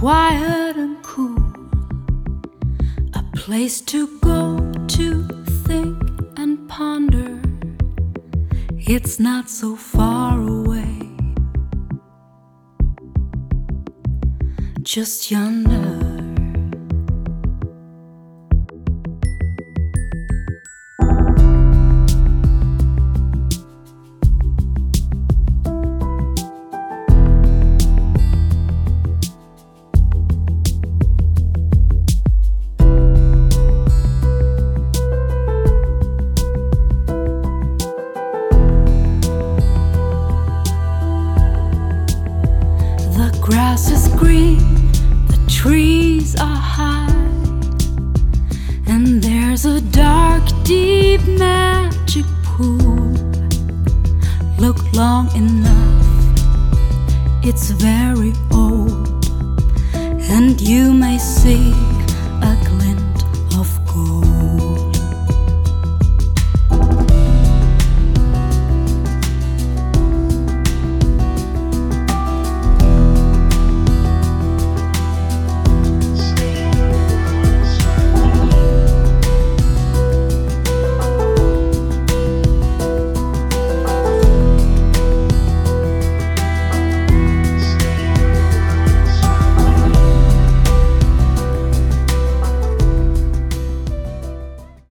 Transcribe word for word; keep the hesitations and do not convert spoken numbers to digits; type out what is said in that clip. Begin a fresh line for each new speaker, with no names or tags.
quiet and cool, a place to go to think and ponder. It's not so far away, just yonder. The grass is green, the trees are high, and there's a dark, deep magic pool. Look long enough, it's very old, and you may see